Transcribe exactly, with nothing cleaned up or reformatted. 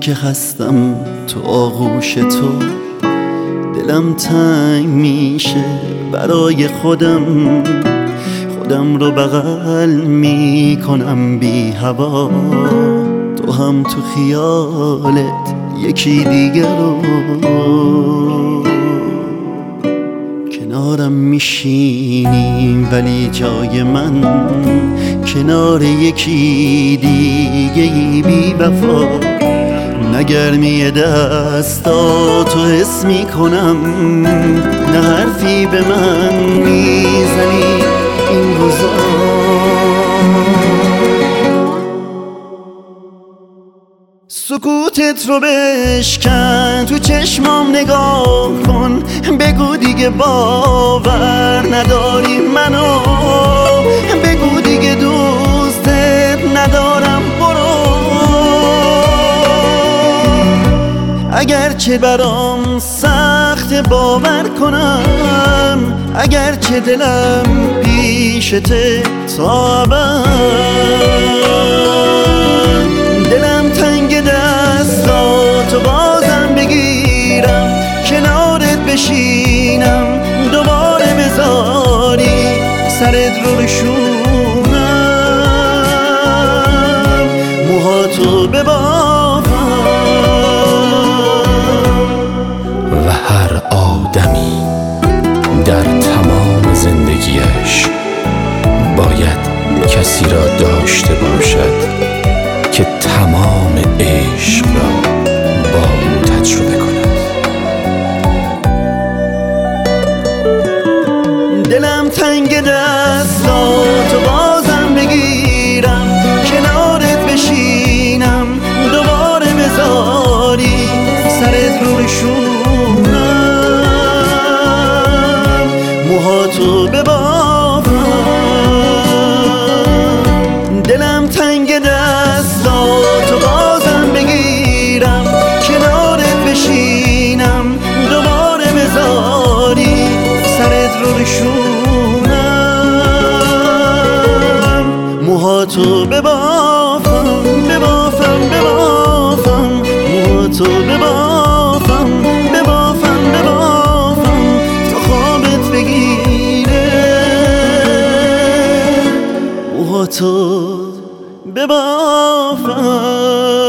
که هستم تو آغوش تو، دلم تنگ میشه برای خودم، خودم رو بغل میکنم بی هوا، تو هم تو خیالت یکی دیگر رو کنارم میشینیم، ولی جای من کنار یکی دیگه بی وفا. نگرمی دستاتو حس میکنم، نه حرفی به من میزنی این روزا. سکوتت رو بشکن، تو چشمام نگاه کن، بگو دیگه باور نداری منو، بگو دیگه دوستت ندارم، برو. اگرچه برام سخت باور کنم، اگرچه دلم پیشته تا ابد، دلم تنگ دستاتو بازم بگیرم، کنارت بشینم، دوباره بذاری سرت رو بشونم، موهاتو ببافم. و هر آدمی در تمام زندگیش باید کسی را داشته باشد که تمام عشق را با او تجربه کند. دلم تنگ دستاتو بازم بگیرم، کنارت بشینم، دوباره بذاری سرت رو بشونم، موهاتو ببافم. دلم تنگ دستاتو بازم بگیرم، کنارت بشینم، دوباره بذاری سرت رو بشونم، موهاتو ببافم، ببافم، ببافم، موهاتو ببافم، ببافم، ببافم، تا خوابت بگیره، موهاتو ببافم.